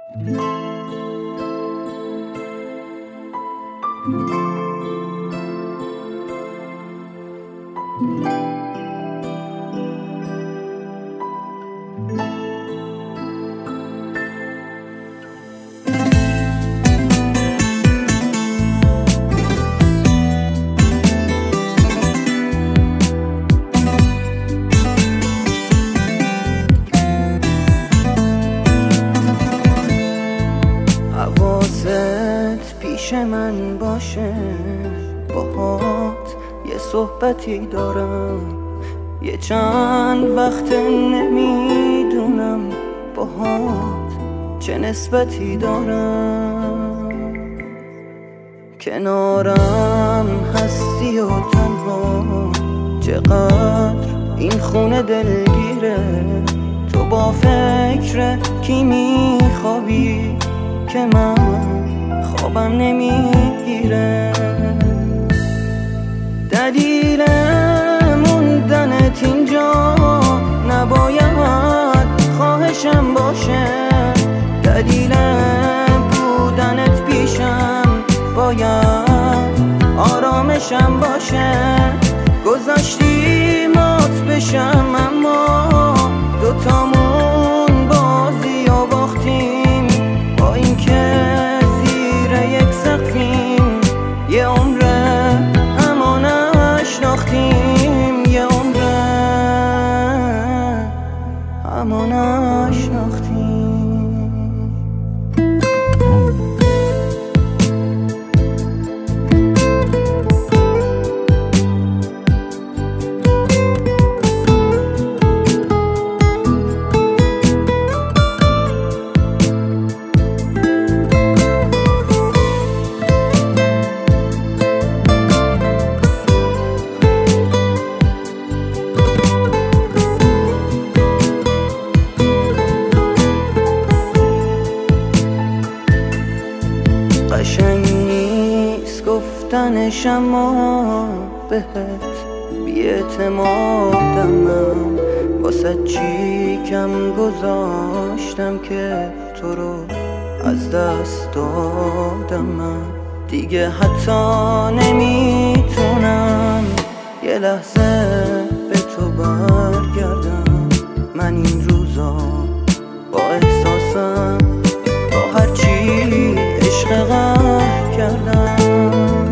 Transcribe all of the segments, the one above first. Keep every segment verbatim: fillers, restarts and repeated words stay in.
حواست پیش من باشه، باهات یه صحبتی دارم، یه چند وقت نمیدونم باهات چه نسبتی دارم. کنارم هستی و تنها، چقدر این خونه دلگیره، تو با فکر کی میخوابی که من خوابم نمیگیره. دلیل موندنت اینجا نباید خواهشم باشه، دلیل بودنت پیشم باید آرامشم باشه. گذاشتی مات بشم اما دوتامون بازی و باختیم، با اینکه زیر یک سقفیم یه عمره همو نشناختیم، یه عمره همو نشناختیم. قشنگ نیست گفتنش اما بهت بی‌اعتمادم من، واسه چی کم گذاشتم که تو رو از دست دادم. من دیگه حتی نمیتونم یه لحظه به تو برگردم. من این روزا با احساسم با هرچی عشق قهر کردم.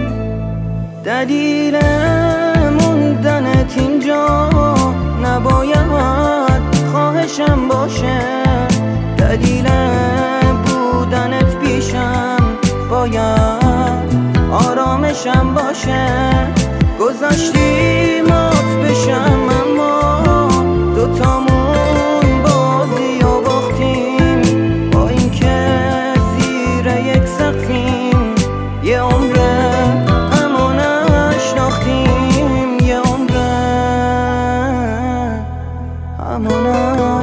دلیل موندنت اینجا نباید خواهشم باشه، دلیل بودنت پیشم باید آرامشم باشه. گذاشتی مات بشم اما دوتامون بازی و باختیم، با اینکه زیر یک سقفیم یه عمره همو نشناختیم، یه عمره همو نشناختیم.